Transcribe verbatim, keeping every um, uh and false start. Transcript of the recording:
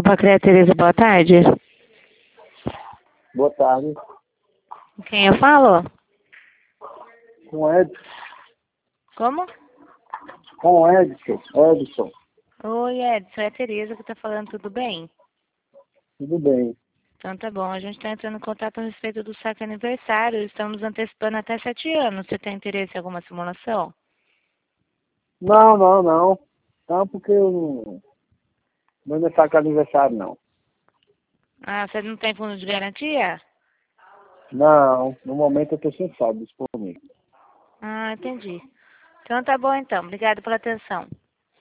Pacreia Tereza, boa tarde. Boa tarde. Quem eu falo? Com o Edson. Como? Com o Edson. Edson. Oi, Edson, é a Tereza que tá falando, tudo bem? Tudo bem. Então tá bom, a gente está entrando em contato a respeito do saque aniversário, estamos antecipando até sete anos. Você tem interesse em alguma simulação? Não, não, não. Não, porque eu não... Não é saco aniversário, não. Ah, você não tem fundo de garantia? Não, no momento eu estou sem saldo disponível. Ah, entendi. Então tá bom então, obrigado pela atenção.